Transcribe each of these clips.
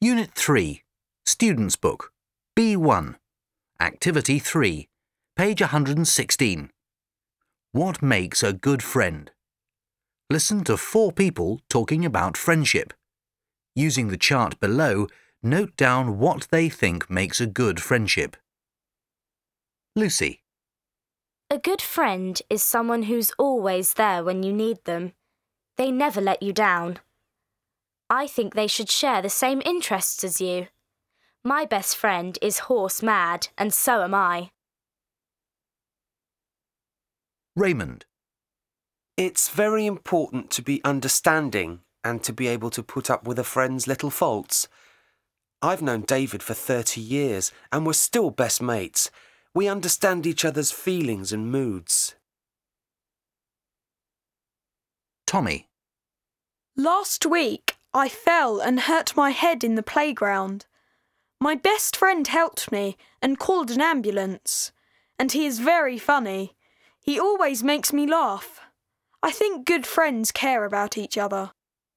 Unit 3, Student's Book, B1, Activity 3, page 116. What makes a good friend? Listen to 4 people talking about friendship. Using the chart below, note down what they think makes a good friendship. Lucy. A good friend is someone who's always there when you need them. They never let you down. I think they should share the same interests as you. My best friend is horse mad, and so am I. Raymond. It's very important to be understanding and to be able to put up with a friend's little faults. I've known David for 30 years and we're still best mates. We understand each other's feelings and moods. Tommy. Last week, I fell and hurt my head in the playground. My best friend helped me and called an ambulance. And he is very funny. He always makes me laugh. I think good friends care about each other.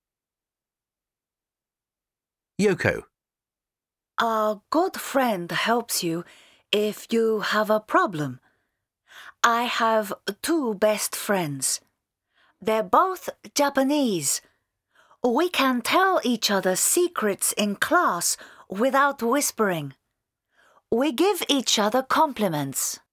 Yoko. A good friend helps you if you have a problem. I have 2 best friends. They're both Japanese. We can tell each other secrets in class without whispering. We give each other compliments.